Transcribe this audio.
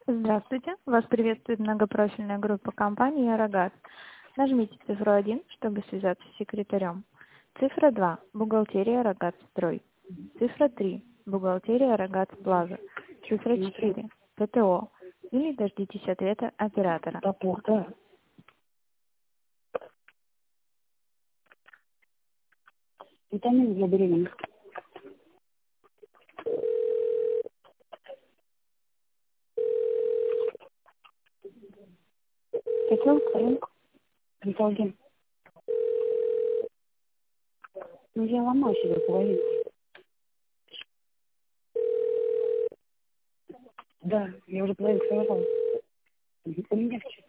Здравствуйте, вас приветствует многопрофильная группа компании «Арогаз». Нажмите цифру 1, чтобы связаться с секретарем. Цифра 2, бухгалтерия «Арогаз Строй». Цифра 3, бухгалтерия «Арогаз Плаза». Цифра 4, ПТО. Или дождитесь ответа оператора. Топор, да. Витамин для беременных. Хотел, коленку, металлген. Ну, я ломаю себе половину. Да, я уже половину сорвала. У меня в